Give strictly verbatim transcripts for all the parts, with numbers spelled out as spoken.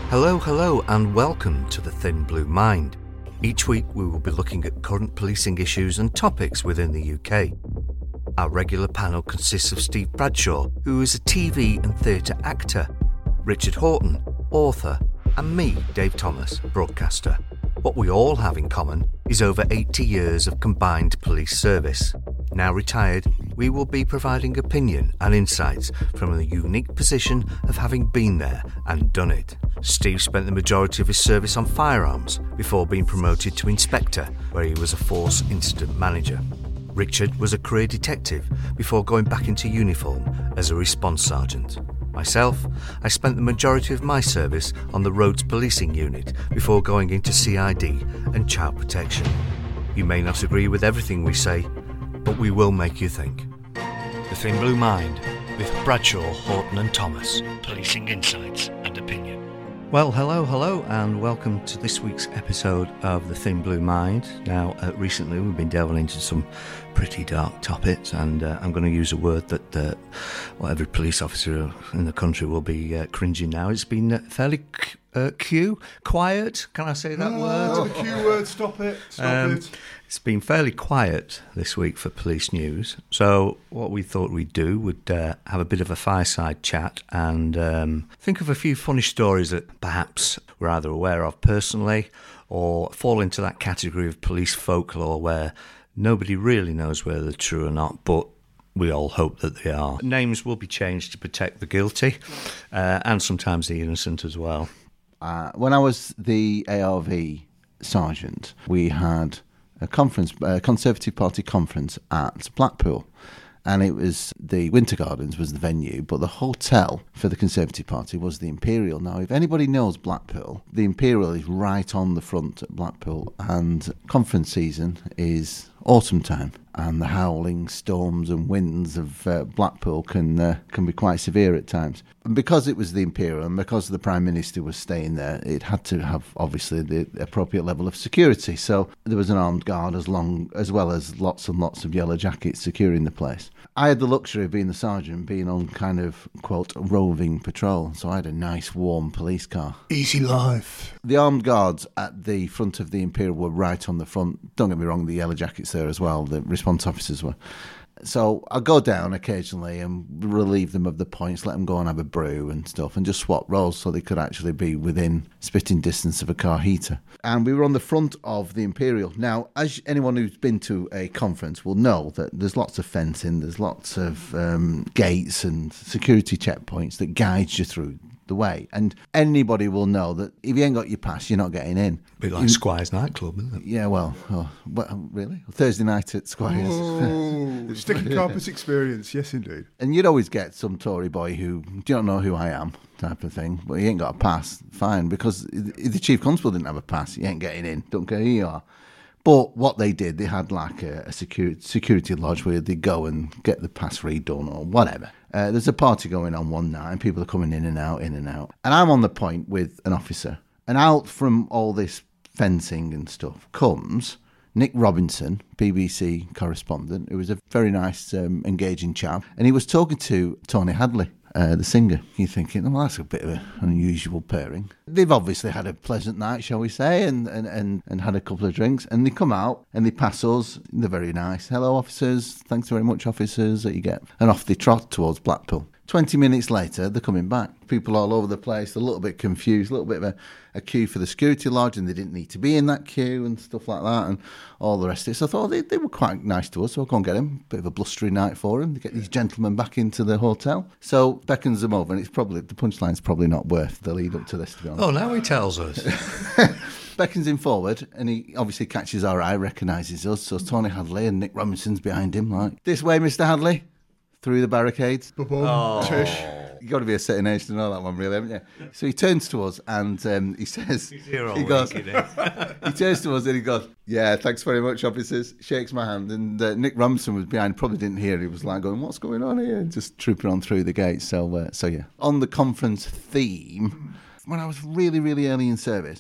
Hello, hello, and welcome to The Thin Blue Mind. Each week we will be looking at current policing issues and topics within the U K. Our regular panel consists of Steve Bradshaw, who is a T V and theatre actor, Richard Horton, author, and me, Dave Thomas, broadcaster. What we all have in common is over eighty years of combined police service. Now retired, we will be providing opinion and insights from the unique position of having been there and done it. Steve spent the majority of his service on firearms before being promoted to inspector, where he was a force incident manager. Richard was a career detective before going back into uniform as a response sergeant. Myself, I spent the majority of my service on the Roads Policing Unit before going into C I D and Child Protection. You may not agree with everything we say, but we will make you think. The Thin Blue Mind with Bradshaw, Horton and Thomas. Policing insights and opinion. Well, hello, hello, and welcome to this week's episode of The Thin Blue Mind. Now, uh, recently we've been delving into some pretty dark topics, and uh, I'm going to use a word that uh, well, every police officer in the country will be uh, cringing now. It's been uh, fairly uh, Q, quiet, can I say that oh, word? The Q word, stop it, stop um, it. It's been fairly quiet this week for police news, so what we thought we'd do would uh, have a bit of a fireside chat and um, think of a few funny stories that perhaps we're either aware of personally or fall into that category of police folklore where nobody really knows whether they're true or not, but we all hope that they are. Names will be changed to protect the guilty uh, and sometimes the innocent as well. Uh, when I was the A R V sergeant, we had a conference, a Conservative Party conference at Blackpool. And it was the Winter Gardens was the venue, but the hotel for the Conservative Party was the Imperial. Now, if anybody knows Blackpool, the Imperial is right on the front at Blackpool, and conference season is autumn time, and the howling storms and winds of uh, Blackpool can uh, can be quite severe at times. And because it was the Imperial, and because the Prime Minister was staying there, it had to have obviously the appropriate level of security. So there was an armed guard as long as well as lots and lots of yellow jackets securing the place. I had the luxury of being the sergeant, being on kind of, quote, roving patrol. So I had a nice, warm police car. Easy life. The armed guards at the front of the Imperial were right on the front. Don't get me wrong, the yellow jackets there as well. The response officers were. So I go down occasionally and relieve them of the points, let them go and have a brew and stuff, and just swap roles so they could actually be within spitting distance of a car heater. And we were on the front of the Imperial. Now, as anyone who's been to a conference will know that there's lots of fencing, there's lots of um, gates and security checkpoints that guide you through the way. And anybody will know that if you ain't got your pass, you're not getting in. A bit like you, Squire's nightclub, isn't it? Yeah, well, oh, well, really? Thursday night at Squire's. Oh, sticky carpet experience, yes indeed. And you'd always get some Tory boy who, do you don't know who I am, type of thing, but he ain't got a pass, fine, because if the Chief Constable didn't have a pass, he ain't getting in, don't care who you are. But what they did, they had like a, a security, security lodge where they'd go and get the pass redone or whatever. Uh, there's a party going on one night and people are coming in and out, in and out. And I'm on the point with an officer. And out from all this fencing and stuff comes Nick Robinson, B B C correspondent, who was a very nice, um, engaging chap. And he was talking to Tony Hadley, Uh, the singer. You're thinking, well, that's a bit of an unusual pairing. They've obviously had a pleasant night, shall we say, and, and, and, and had a couple of drinks, and they come out and they pass us. They're very nice. Hello, officers. Thanks very much, officers, that you get. And off they trot towards Blackpool. Twenty minutes later, they're coming back. People all over the place, they're a little bit confused, a little bit of a, a queue for the security lodge, and they didn't need to be in that queue and stuff like that, and all the rest of it. So I thought they, they were quite nice to us, so I'll go and get them. Bit of a blustery night for them. They get these gentlemen back into the hotel. So beckons them over, and it's probably, the punchline's probably not worth the lead up to this, to be honest. Oh, now he tells us. Beckons him forward, and he obviously catches our eye, recognises us. So Tony Hadley and Nick Robinson's behind him, like, this way, Mister Hadley. Through the barricades. Oh. Tish. You've got to be a city nation to know that one, really, haven't you? So he turns to us and um, he says, He's here all he goes, week, he turns to us and he goes, yeah, thanks very much, officers. Shakes my hand. And uh, Nick Robinson was behind, probably didn't hear. He was like going, what's going on here? And just trooping on through the gate. So, uh, so yeah. On the conference theme, when I was really, really early in service,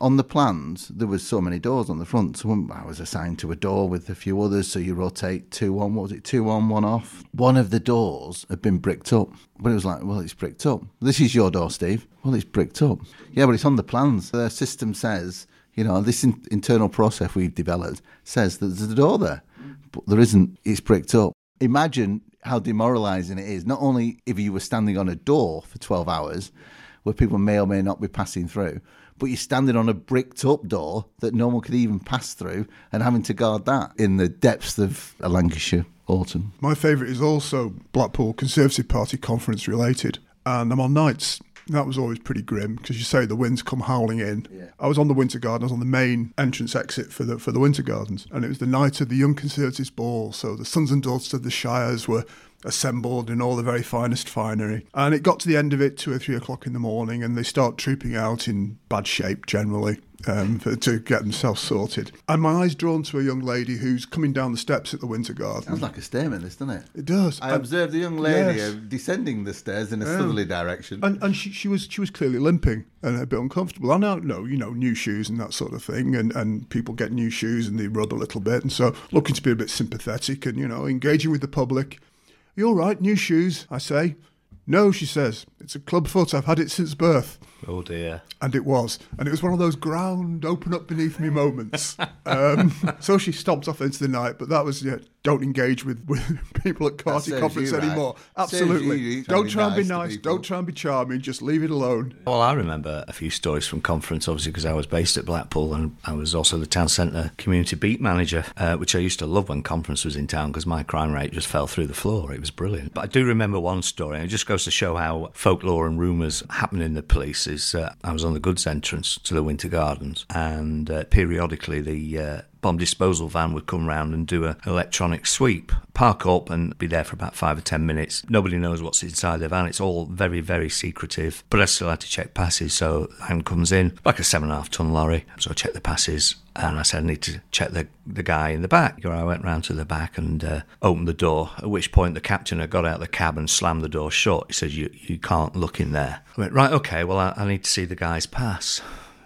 on the plans, there was so many doors on the front. So I was assigned to a door with a few others. So you rotate two on, what was it, two on, one off. One of the doors had been bricked up. But it was like, well, it's bricked up. This is your door, Steve. Well, it's bricked up. Yeah, but it's on the plans. The system says, you know, this in- internal process we've developed says that there's a door there. But there isn't. It's bricked up. Imagine how demoralising it is. Not only if you were standing on a door for twelve hours, where people may or may not be passing through, but you're standing on a bricked up door that no one could even pass through and having to guard that in the depths of a Lancashire autumn. My favourite is also Blackpool Conservative Party conference related, and I'm on nights. That was always pretty grim because you say the winds come howling in. Yeah. I was on the Winter Garden. I was on the main entrance exit for the for the Winter Gardens, and it was the night of the Young Conservatives Ball. So the sons and daughters of the Shires were assembled in all the very finest finery. And it got to the end of it, two or three o'clock in the morning, and they start trooping out in bad shape generally um, for, to get themselves sorted. And my eye's drawn to a young lady who's coming down the steps at the Winter Garden. Sounds like a stairman, this, doesn't it? It does. I and, observed the young lady yes. uh, descending the stairs in a yeah. southerly direction. And, and she, she was she was clearly limping and a bit uncomfortable. I now know, you know, new shoes and that sort of thing, and, and people get new shoes and they rub a little bit. And so looking to be a bit sympathetic and, you know, engaging with the public. You all right? New shoes, I say. No, she says. It's a club foot. I've had it since birth. Oh, dear. And it was. And it was one of those ground open up beneath me moments. um, so she stomped off into the night. But that was, yeah, don't engage with, with people at party conference you, anymore. Right. Absolutely. You, don't try and be nice nice. Don't try and be charming. Just leave it alone. Well, I remember a few stories from conference, obviously, because I was based at Blackpool and I was also the town centre community beat manager, uh, which I used to love when conference was in town because my crime rate just fell through the floor. It was brilliant. But I do remember one story, and it just goes to show how folklore and rumours happen in the police. Is uh, I was on the goods entrance to the Winter Gardens, and uh, periodically the uh, bomb disposal van would come round and do an electronic sweep, park up and be there for about five or ten minutes. Nobody knows what's inside the van. It's all very, very secretive. But I still had to check passes. So the van comes in, like a seven and a half ton lorry. So I checked the passes and I said, I need to check the, the guy in the back. I went round to the back and uh, opened the door, at which point the captain had got out of the cab and slammed the door shut. He said, you, you can't look in there. I went, right, okay, well, I, I need to see the guy's pass.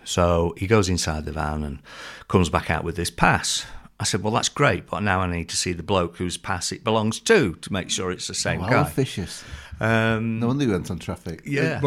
So he goes inside the van and comes back out with this pass. I said, well, that's great, but now I need to see the bloke whose pass it belongs to to make sure it's the same oh, guy. How officious. Um, no wonder you went on traffic. Yeah.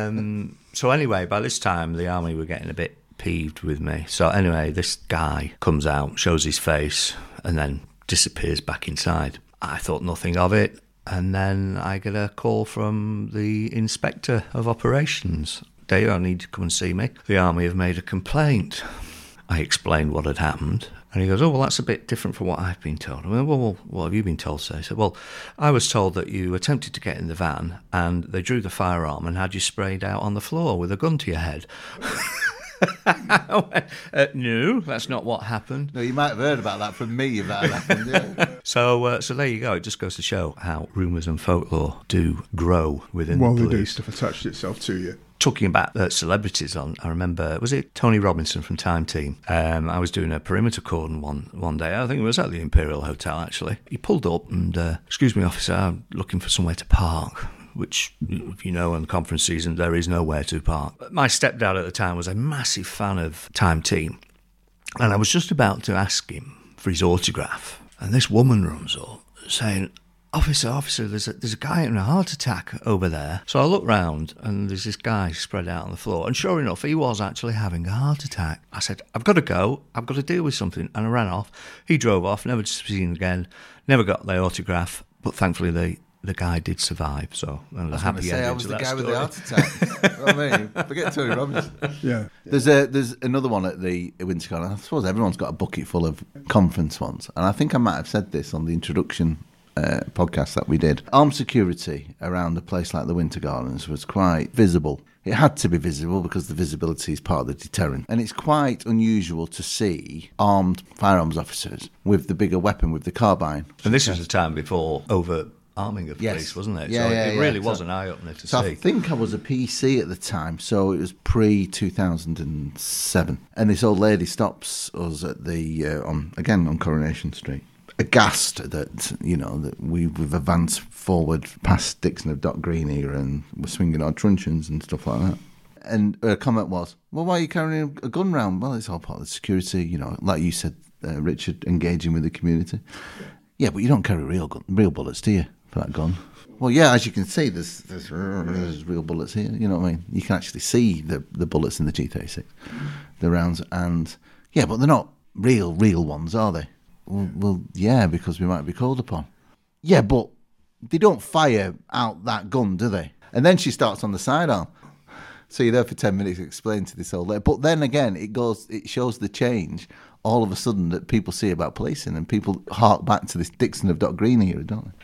Um, so anyway, by this time, the army were getting a bit peeved with me. So anyway, this guy comes out, shows his face, and then disappears back inside. I thought nothing of it. And then I get a call from the inspector of operations. Dave, I need to come and see me. The army have made a complaint. I explained what had happened. And he goes, oh, well, that's a bit different from what I've been told. I went, well, well, what have you been told, sir? He said, well, I was told that you attempted to get in the van and they drew the firearm and had you sprayed out on the floor with a gun to your head. I went, uh, no, that's not what happened. No, you might have heard about that from me if that had happened, yeah. So, uh, so there you go. It just goes to show how rumours and folklore do grow within well, the police. Well, they do. Stuff attached itself to you. Talking about uh, celebrities, on I remember, was it Tony Robinson from Time Team? Um, I was doing a perimeter cordon one one day. I think it was at the Imperial Hotel, actually. He pulled up and, uh, excuse me, officer, I'm looking for somewhere to park, which, if you know, in conference season, there is nowhere to park. My stepdad at the time was a massive fan of Time Team, and I was just about to ask him for his autograph, and this woman runs up saying, Officer, officer, there's a, there's a guy having a heart attack over there. So I look round and there's this guy spread out on the floor. And sure enough, he was actually having a heart attack. I said, I've got to go. I've got to deal with something. And I ran off. He drove off, never to be seen again. Never got the autograph. But thankfully, the, the guy did survive. So and I was happy say, ending I was to the that guy story. with the heart attack. I mean, forget Tony Robinson. Yeah. There's a there's another one at the Winter Garden. I suppose everyone's got a bucket full of conference ones. And I think I might have said this on the introduction Uh, podcast that we did. Armed security around a place like the Winter Gardens was quite visible. It had to be visible because the visibility is part of the deterrent. And it's quite unusual to see armed firearms officers with the bigger weapon, with the carbine. And this was the time before over arming of Yes. police, wasn't it? Yeah, so yeah, it yeah. really So- was an eye-opener to So see. I think I was a P C at the time, so it was pre two thousand seven. And this old lady stops us at the, uh, on again, on Coronation Street. Aghast that, you know, that we, we've advanced forward past Dixon of Dock Green here and we're swinging our truncheons and stuff like that. And her comment was, well, why are you carrying a gun round? Well, it's all part of the security, you know, like you said, uh, Richard, engaging with the community. Yeah. yeah, but you don't carry real gun, real bullets, do you, for that gun? Well, yeah, as you can see, there's, there's, there's real bullets here, you know what I mean? You can actually see the, the bullets in the G thirty-six, the rounds, and, yeah, but they're not real, real ones, are they? Well, well, yeah, because we might be called upon. Yeah, but they don't fire out that gun, do they? And then she starts on the sidearm. So you're there for ten minutes to explain to this old lady. But then again, it goes, it shows the change all of a sudden that people see about policing, and people hark back to this Dixon of Dock Green era, don't they?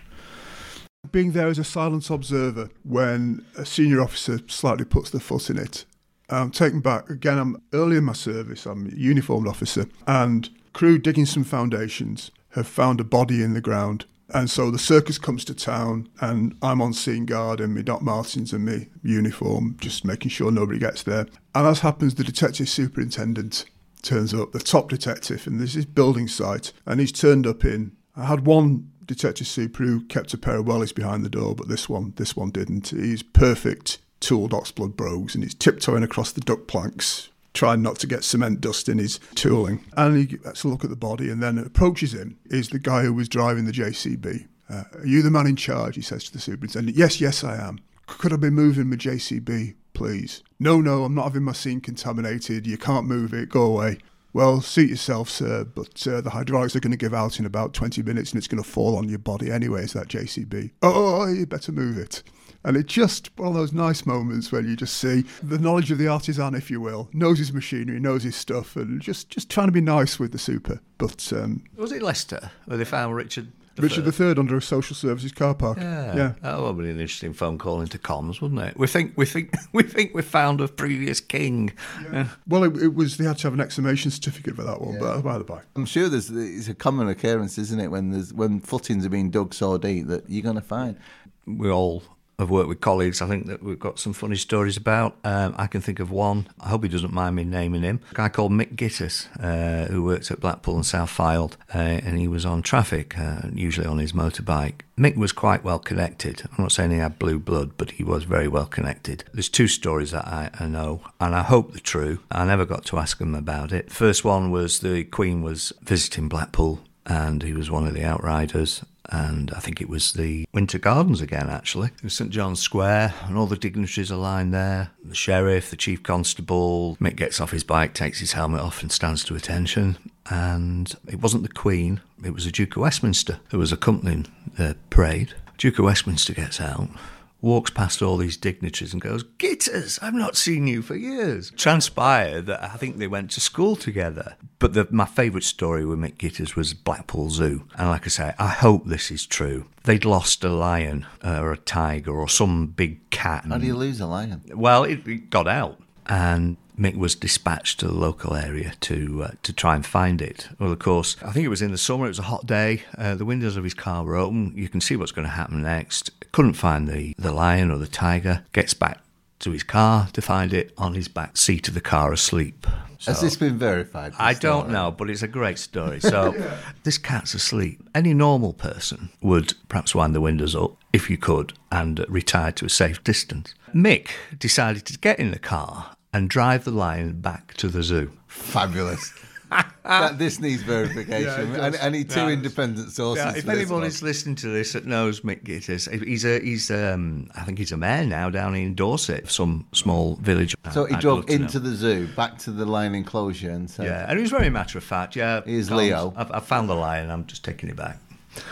Being there as a silent observer when a senior officer slightly puts their foot in it. I'm taken back. Again, I'm early in my service. I'm a uniformed officer. And crew digging some foundations have found a body in the ground. And so the circus comes to town, and I'm on scene guard in my Doc Martens and my uniform, just making sure nobody gets there. And as happens, the detective superintendent turns up, the top detective, and there's this building site, and he's turned up in. I had one detective super who kept a pair of wellies behind the door, but this one, this one didn't. He's perfect tooled oxblood brogues, and he's tiptoeing across the duck planks, trying not to get cement dust in his tooling. And he gets a look at the body, and then approaches him, is the guy who was driving the J C B. Uh, are you the man in charge? He says to the superintendent. Yes, yes, I am. Could I be moving my J C B, please? No, no, I'm not having my scene contaminated. You can't move it. Go away. Well, suit yourself, sir, but uh, the hydraulics are going to give out in about twenty minutes, and it's going to fall on your body anyway, is that J C B. Oh, you better move it. And it's just one of those nice moments when you just see the knowledge of the artisan, if you will, knows his machinery, knows his stuff, and just, just trying to be nice with the super. But um, was it Leicester where they found Richard the Richard the Third under a social services car park? Yeah, yeah. That would be an interesting phone call into comms, wouldn't it? We think we think we think we found a previous king. Yeah. Yeah. Well, it, it was they had to have an exhumation certificate for that one, yeah. But by the by, I'm sure there's it's a common occurrence, isn't it, when there's when footings are being dug so deep that you're going to find. We all have worked with colleagues, I think, that we've got some funny stories about. Um, I can think of one. I hope he doesn't mind me naming him. A guy called Mick Gitters, uh, who worked at Blackpool and South Fylde, uh, and he was on traffic, uh, usually on his motorbike. Mick was quite well connected. I'm not saying he had blue blood, but he was very well connected. There's two stories that I, I know, and I hope they're true. I never got to ask him about it. First one was the Queen was visiting Blackpool, and he was one of the outriders. And I think it was the Winter Gardens again, actually. It was St John's Square, and all the dignitaries are lying there. The sheriff, the chief constable. Mick gets off his bike, takes his helmet off and stands to attention. And it wasn't the Queen, it was the Duke of Westminster who was accompanying the parade. Duke of Westminster gets out, walks past all these dignitaries and goes, "Gitters, I've not seen you for years." Transpired that I think they went to school together. But the, my favourite story with Mick Gitters was Blackpool Zoo. And like I say, I hope this is true. They'd lost a lion uh, or a tiger or some big cat. How do you lose a lion? Well, it, it got out. And Mick was dispatched to the local area to uh, to try and find it. Well, of course, I think it was in the summer. It was a hot day. Uh, the windows of his car were open. You can see what's going to happen next. Couldn't find the, the lion or the tiger. Gets back to his car to find it on his back seat of the car asleep. So, has this been verified? This I don't story? know, but it's a great story. So yeah. This cat's asleep. Any normal person would perhaps wind the windows up, if you could, and retire to a safe distance. Mick decided to get in the car and drive the lion back to the zoo. Fabulous. That, this needs verification. Yeah, I, I need two yeah. independent sources. Yeah, if anybody's listening to this that knows Mick Gitters, he's a he's um I think he's a mayor now down in Dorset, some small village. So he I'd drove into the zoo, back to the lion enclosure, and said, "Yeah," and he was very matter of fact. Yeah, here's Leo. I've, I've found the lion. I'm just taking it back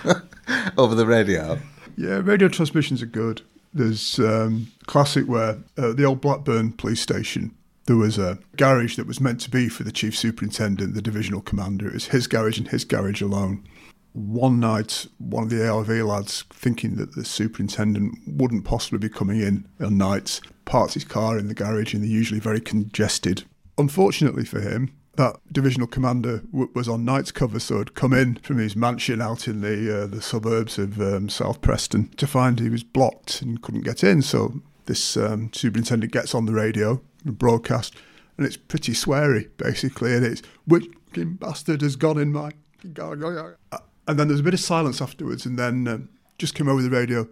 over the radio. Yeah, radio transmissions are good. There's um, classic where uh, the old Blackburn police station. There was a garage that was meant to be for the chief superintendent, the divisional commander. It was his garage and his garage alone. One night, one of the A R V lads, thinking that the superintendent wouldn't possibly be coming in on nights, parked his car in the garage in the usually very congested. Unfortunately for him, that divisional commander w- was on night's cover, so had come in from his mansion out in the uh, the suburbs of um, South Preston to find he was blocked and couldn't get in. So this um, superintendent gets on the radio, broadcast, and it's pretty sweary, basically, and it's, "Which fucking bastard has gone in my..." And then there's a bit of silence afterwards, and then um, just came over the radio,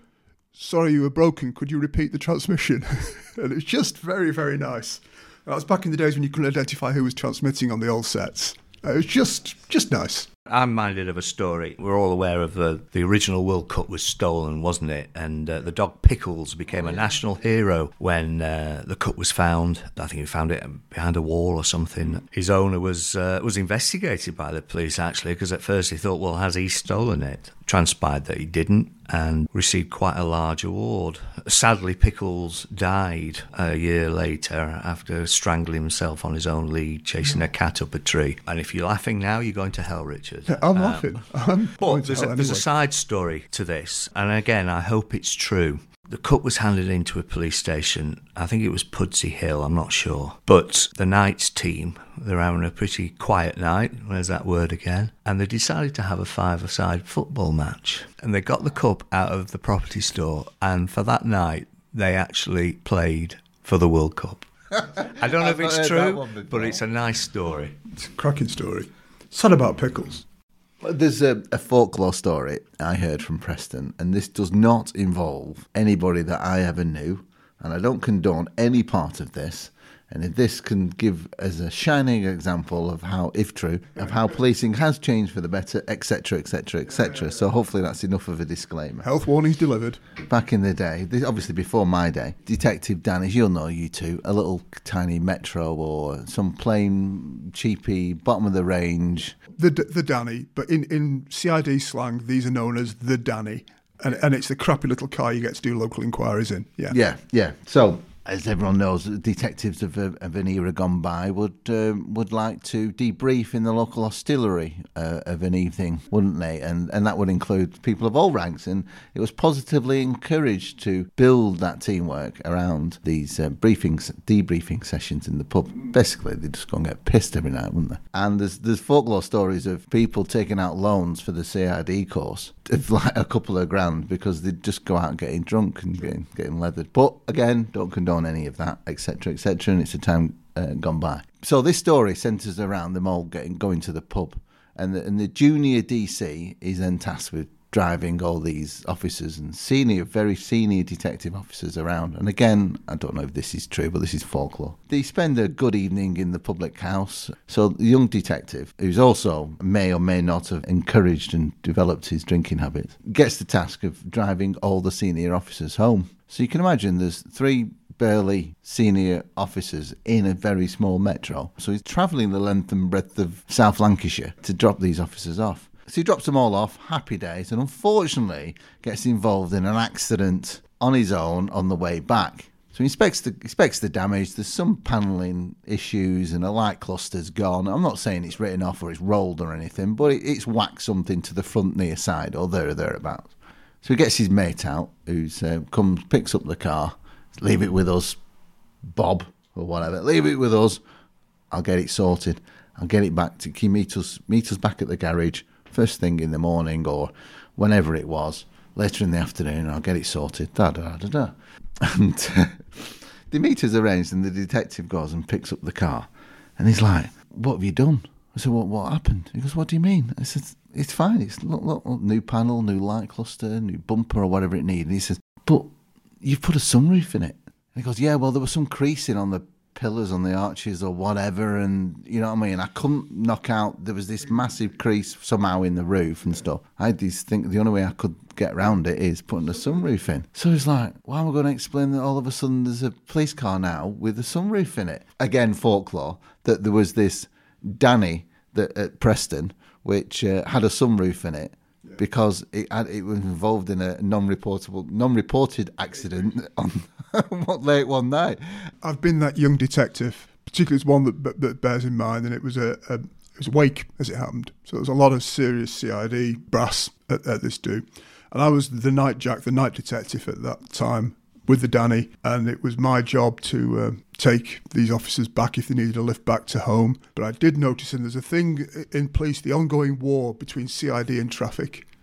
sorry you were broken, could you repeat the transmission? And it's just very, very nice. That was back in the days when you couldn't identify who was transmitting on the old sets. It was just just nice. I'm minded of a story. We're all aware of the, the original World Cup was stolen, wasn't it? And uh, the dog Pickles became a national hero when uh, the cup was found. I think he found it behind a wall or something. His owner was uh, was investigated by the police, actually, because at first he thought, well, has he stolen it? Transpired that he didn't and received quite a large award. Sadly, Pickles died a year later after strangling himself on his own lead, chasing a cat up a tree. And if you're laughing now, you're going to hell, Richard. Yeah, I'm um, laughing. I'm but there's a, there's a side story to this, and again, I hope it's true. The cup was handed into a police station. I think it was Pudsey Hill, I'm not sure. But the Knights team, they're having a pretty quiet night, there's that word again, and they decided to have a five-a-side football match. And they got the cup out of the property store, and for that night, they actually played for the World Cup. I don't know if it's true, but it's a nice story. It's a cracking story. Sad about Pickles. There's a, a folklore story I heard from Preston, and this does not involve anybody that I ever knew, and I don't condone any part of this. And if this can give as a shining example of how, if true, of how policing has changed for the better, et cetera, et cetera, et cetera. So hopefully that's enough of a disclaimer. Health warnings delivered. Back in the day, this, obviously before my day, Detective Dan, as you'll know, you two, a little tiny Metro or some plain, cheapy, bottom of the range. The the Danny, but in, in C I D slang, these are known as the Danny. And, and it's the crappy little car you get to do local inquiries in. Yeah, Yeah, yeah. So, as everyone knows, detectives of, a, of an era gone by would um, would like to debrief in the local hostelry uh, of an evening, wouldn't they? And and that would include people of all ranks. And it was positively encouraged to build that teamwork around these uh, briefings, debriefing sessions in the pub. Basically, they just go and get pissed every night, wouldn't they? And there's there's folklore stories of people taking out loans for the C I D course of like a couple of grand because they'd just go out getting drunk and getting getting leathered. But again, don't condone any of that, et cetera, et cetera. And it's a time uh, gone by. So this story centres around them all getting going to the pub, and the, and the junior D C is then tasked with driving all these officers and senior, very senior detective officers around. And again, I don't know if this is true, but this is folklore. They spend a good evening in the public house. So the young detective, who's also may or may not have encouraged and developed his drinking habits, gets the task of driving all the senior officers home. So you can imagine there's three burly senior officers in a very small metro. So he's travelling the length and breadth of South Lancashire to drop these officers off. So he drops them all off, happy days, and unfortunately gets involved in an accident on his own on the way back. So he inspects the, inspects the damage. There's some panelling issues and a light cluster's gone. I'm not saying it's written off or it's rolled or anything, but it, it's whacked something to the front near side or there or thereabouts. So he gets his mate out, who's uh, comes, picks up the car. Leave it with us, Bob, or whatever. Leave it with us. I'll get it sorted. I'll get it back to can you meet us, meet us back at the garage first thing in the morning or whenever it was, later in the afternoon. I'll get it sorted. Da da da da. And uh, the meter's arranged, and the detective goes and picks up the car, and he's like, "What have you done?" I said, "What? What happened?" He goes, "What do you mean?" I said, "It's fine. It's look, look, look, new panel, new light cluster, new bumper, or whatever it needs." And he says, "But you've put a sunroof in it." And he goes, "Yeah, well, there was some creasing on the pillars, on the arches or whatever, and you know what I mean, I couldn't knock out, there was this massive crease somehow in the roof and stuff. I had these think the only way I could get around it is putting a sunroof in." So he's like, "Why am I going to explain that all of a sudden there's a police car now with a sunroof in it?" Again, folklore, that there was this Danny that at Preston which uh, had a sunroof in it, because it had, it was involved in a non-reportable, non-reported accident on what late one night. I've been that young detective, particularly it's one that, that bears in mind, and it was a, a it was a wake as it happened. So there was a lot of serious C I D brass at, at this do, and I was the night jack, the night detective at that time with the Danny, and it was my job to uh, take these officers back if they needed a lift back to home. But I did notice, and there's a thing in police, the ongoing war between C I D and traffic.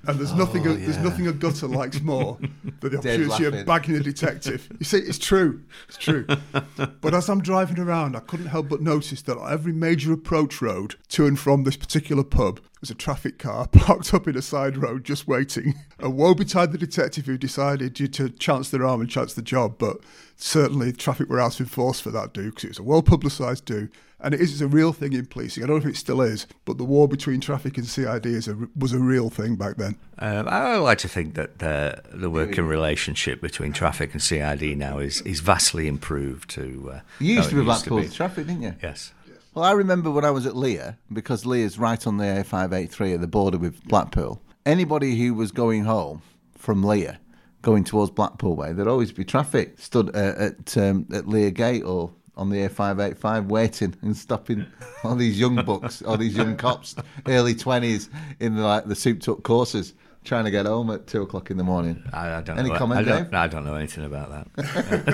And there's nothing, Oh, a, there's yeah. nothing a gutter likes more than the Dead opportunity laughing. of bagging a detective. You see, it's true, it's true. But as I'm driving around, I couldn't help but notice that on every major approach road to and from this particular pub, there's a traffic car parked up in a side road just waiting. And woe betide the detective who decided to chance their arm and chance the job, but certainly traffic were out in force for that do, because it was a well-publicised do. And it is it's a real thing in policing. I don't know if it still is, but the war between traffic and C I D is a, was a real thing back then. Um, I like to think that the, the working relationship between traffic and C I D now is, is vastly improved. To uh, You used how to be it used Blackpool's traffic, didn't you? Yes. Well, I remember when I was at Lear, because Lear's right on the A five eighty-three at the border with Blackpool. Anybody who was going home from Lear, going towards Blackpool way, there'd always be traffic stood uh, at um, at Lear Gate or on the A five eighty-five waiting and stopping all these young bucks, all these young cops, early twenties in the, like the souped-up courses, trying to get home at two o'clock in the morning. I, I don't Any know. comment, I don't, Dave? I don't know anything about that.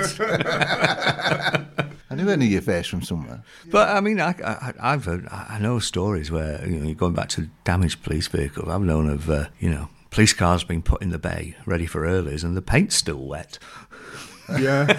I knew I knew your face from somewhere. But I mean, I, I, I've heard, I know stories where you know you're going back to damaged police vehicles. I've known of uh, you know police cars being put in the bay ready for earlies, and the paint's still wet. Yeah.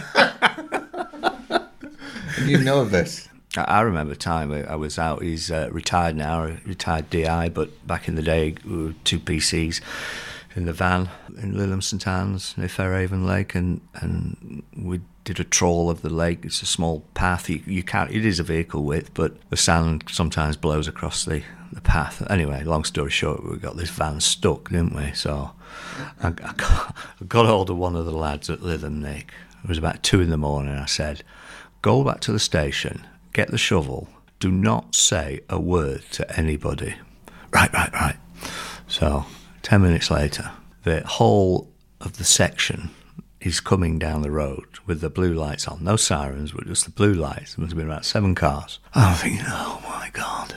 You know of this? I, I remember a time I, I was out. He's uh, retired now, retired D I, but back in the day, we were two P Cs in the van in Lilham St Anne's near Fairhaven Lake, and and we did a trawl of the lake. It's a small path. You, you can't. It is a vehicle width, but the sand sometimes blows across the, the path. Anyway, long story short, we got this van stuck, didn't we? So I, I, got, I got hold of one of the lads at Lytham, Nick. It was about two in the morning. I said, "Go back to the station, get the shovel. Do not say a word to anybody." Right, right, right. So ten minutes later, the whole of the section is coming down the road with the blue lights on. No sirens, but just the blue lights. There must have been about seven cars. I'm thinking, oh my God.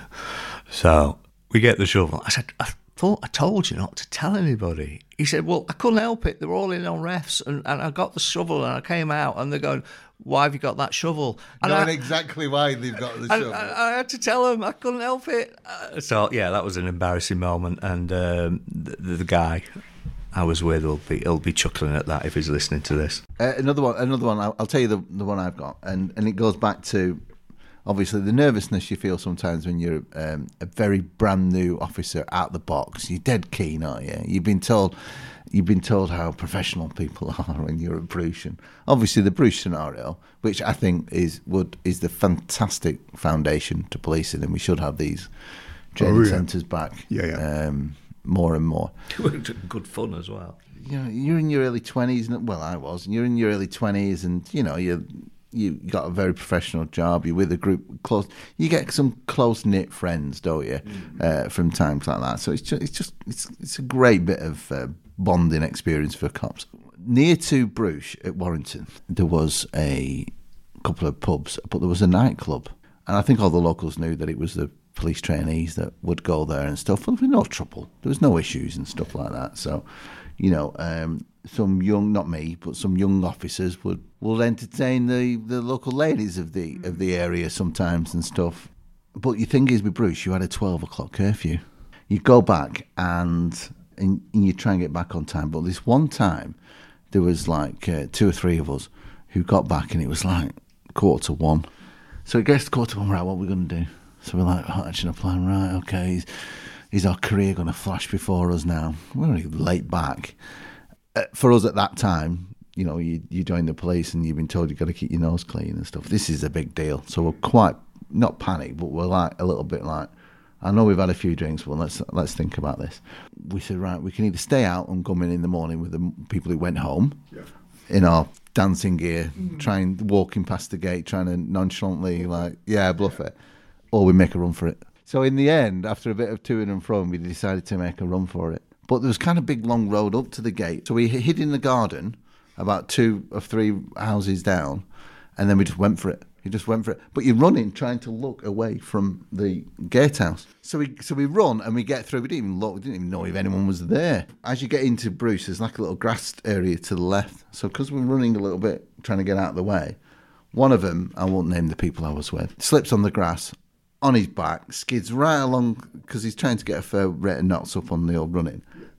So we get the shovel. I said, I thought I told you not to tell anybody. He said, well, I couldn't help it. They were all in on refs, and, and I got the shovel and I came out, and they're going, why have you got that shovel? And Knowing I, exactly why they've got the and shovel. I, I had to tell them I couldn't help it. Uh, so yeah, that was an embarrassing moment, and um, the, the guy I was with will be he'll be chuckling at that if he's listening to this. Uh, another one, another one. I'll, I'll tell you the the one I've got, and, and it goes back to obviously the nervousness you feel sometimes when you're um, a very brand new officer out the box. You're dead keen, aren't you? You've been told, you've been told how professional people are when you're at Bruges. And obviously, the Bruges scenario, which I think is would is the fantastic foundation to policing, and we should have these training Oh, yeah. centres back. Yeah, yeah. Um, more and more. Good fun as well. You know, you're in your early twenties. Well, I was. And you're in your early twenties, and you know you you got a very professional job. You're with a group close. You get some close knit friends, don't you? Mm. Uh, from times like that. So it's just it's just it's it's a great bit of uh, bonding experience for cops. Near to Bruges at Warrington, there was a couple of pubs, but there was a nightclub, and I think all the locals knew that it was the police trainees that would go there and stuff. There was no trouble. There was no issues and stuff like that. So, you know, um, some young, not me, but some young officers would, would entertain the, the local ladies of the of the area sometimes and stuff. But the thing is with Bruges, you had a twelve o'clock curfew. You go back and, and you try and get back on time. But this one time, there was like uh, two or three of us who got back, and it was like quarter to one. So it gets to quarter to one, right, what are we going to do? So we're like, oh, action plan, right, okay, is, is our career going to flash before us now? We're only late back. Uh, for us at that time, you know, you, you join the police and you've been told you've got to keep your nose clean and stuff. This is a big deal. So we're quite, not panicked, but we're like a little bit like, I know we've had a few drinks, but let's let's think about this. We said, right, we can either stay out and come in in the morning with the people who went home yeah. in our dancing gear, mm. trying, walking past the gate, trying to nonchalantly, like, yeah, bluff it. Or we make a run for it. So in the end, after a bit of to and fro, we decided to make a run for it. But there was kind of big long road up to the gate. So we hid in the garden about two or three houses down, and then we just went for it. You just went for it. But you're running, trying to look away from the gatehouse. So we so we run and we get through. We didn't even look. We didn't even know if anyone was there. As you get into Bruges, there's like a little grass area to the left. So because we're running a little bit, trying to get out of the way, one of them, I won't name the people I was with, slips on the grass, on his back, skids right along, because he's trying to get a fair rate of knots up on the old running,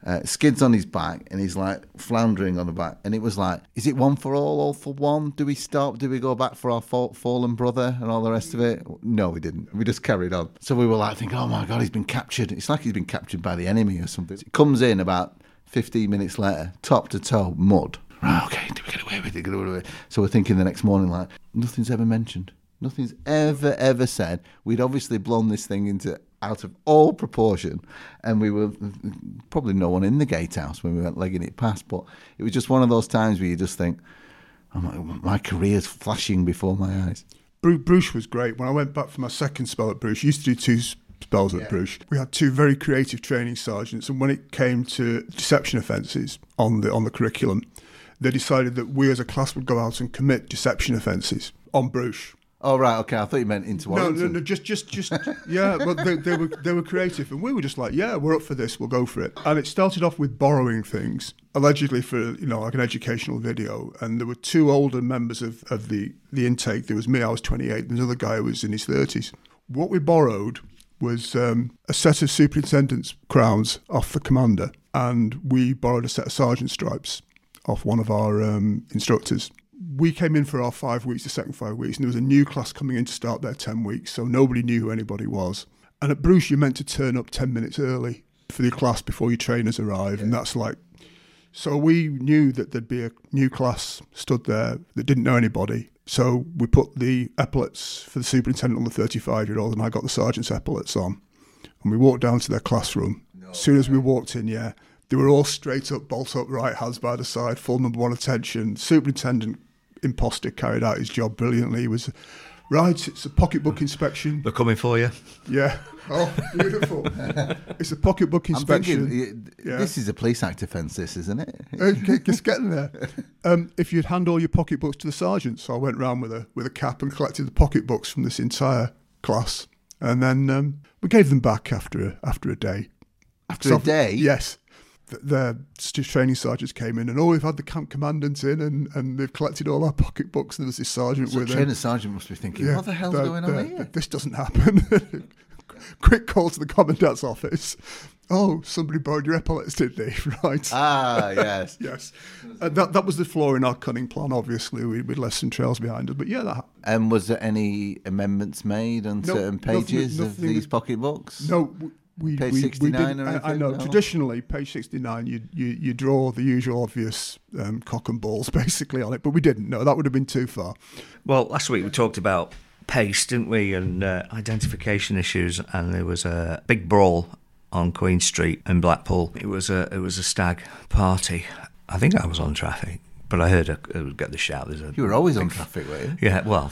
uh, skids on his back, and he's like floundering on the back. And it was like, is it one for all, all for one? Do we stop? Do we go back for our fall, fallen brother and all the rest of it? No, we didn't. We just carried on. So we were like thinking, oh my God, he's been captured. It's like he's been captured by the enemy or something. He comes in about fifteen minutes later, top to toe, mud. Right, okay, do we get away with it? Get away with it? So we're thinking the next morning, like, nothing's ever mentioned. Nothing's ever, ever said. We'd obviously blown this thing into out of all proportion, and we were probably no one in the gatehouse when we went legging it past, but it was just one of those times where you just think, oh my, my career's flashing before my eyes. Bruges was great. When I went back for my second spell at Bruges, I used to do two spells at yeah. Bruges. We had two very creative training sergeants, and when it came to deception offences on the on the curriculum, they decided that we as a class would go out and commit deception offences on Bruges. Oh right, okay. I thought you meant into Warrington. No, no, no. Just, just, just. Yeah, but they, they were they were creative, and we were just like, yeah, we're up for this. We'll go for it. And it started off with borrowing things, allegedly for you know like an educational video. And there were two older members of, of the the intake. There was me. I was twenty-eight. There's another guy who was in his thirties. What we borrowed was um, a set of superintendent's crowns off the commander, and we borrowed a set of sergeant stripes off one of our um, instructors. We came in for our five weeks, the second five weeks, and there was a new class coming in to start their ten weeks, so nobody knew who anybody was. And at Bruges, you're meant to turn up ten minutes early for the class before your trainers arrive, yeah. and that's like... So we knew that there'd be a new class stood there that didn't know anybody, so we put the epaulets for the superintendent on the thirty-five-year-old, and I got the sergeant's epaulets on. And we walked down to their classroom. No, as soon as we walked in, yeah, they were all straight up, bolt upright, hands by the side, full number one attention. Superintendent imposter carried out his job brilliantly. He was, right, it's a pocketbook inspection. They're coming for you. Yeah. Oh, beautiful. It's a pocketbook inspection. I'm thinking, yeah. This is a police act offence, this, isn't it? It's getting there. Um, if you'd hand all your pocketbooks to the sergeant. So I went round with a with a cap and collected the pocketbooks from this entire class. And then um, we gave them back after a, after a day. After so, a day? Yes. The, the training sergeants came in and, oh, we've had the camp commandant in and, and they've collected all our pocketbooks, and there was this sergeant so with it. The trainer sergeant must be thinking, yeah, what the hell's going on here? This doesn't happen. Quick call to the commandant's office. Oh, somebody borrowed your epaulets, did they? Right. Ah, yes. Yes. And that that was the flaw in our cunning plan, obviously. We, we'd left some trails behind us. But yeah, that happened. And was there any amendments made on no, certain pages nothing, nothing, of these pocketbooks? No. We, page we, sixty-nine we or anything? I, I know. No? Traditionally, page sixty-nine, you, you you draw the usual obvious um, cock and balls, basically, on it. But we didn't. No, that would have been too far. Well, last week we talked about pace, didn't we, and uh, identification issues, and there was a big brawl on Queen Street in Blackpool. It was a it was a stag party. I think I was on traffic, but I heard I would get the shout. There's a you were always on traffic, were you? Yeah, well,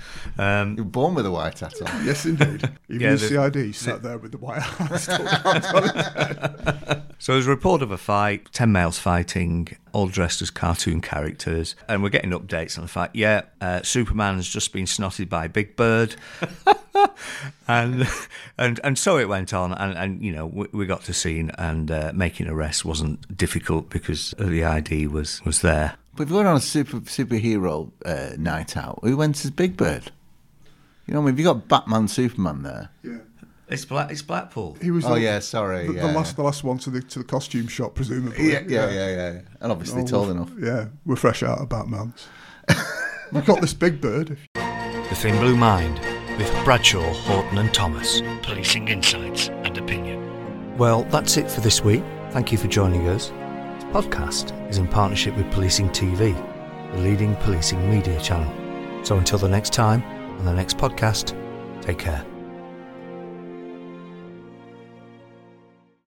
um, you were born with a white hat on. Yes, indeed. Even yeah, the C I D sat there with the white hat. So there's a report of a fight, ten males fighting, all dressed as cartoon characters, and we're getting updates on the fact, yeah, uh, Superman's just been snotted by Big Bird, and and and so it went on, and, and you know, we, we got to scene, and uh, making arrests wasn't difficult because the I D was, was there. But if we went on a super superhero uh, night out, who went as Big Bird? You know, I mean, if you got Batman, Superman there. Yeah. It's Black. It's Blackpool. He was. Oh the, yeah, sorry. The, yeah. the last, the last one to the to the costume shop, presumably. Yeah, yeah, yeah, yeah. yeah. And obviously oh, tall enough. Yeah, we're fresh out of Batman's. We've got this Big Bird. The Thin Blue Mind with Bradshaw, Horton, and Thomas. Policing insights and opinion. Well, that's it for this week. Thank you for joining us. This podcast is in partnership with Policing T V, the leading policing media channel. So until the next time on the next podcast, take care.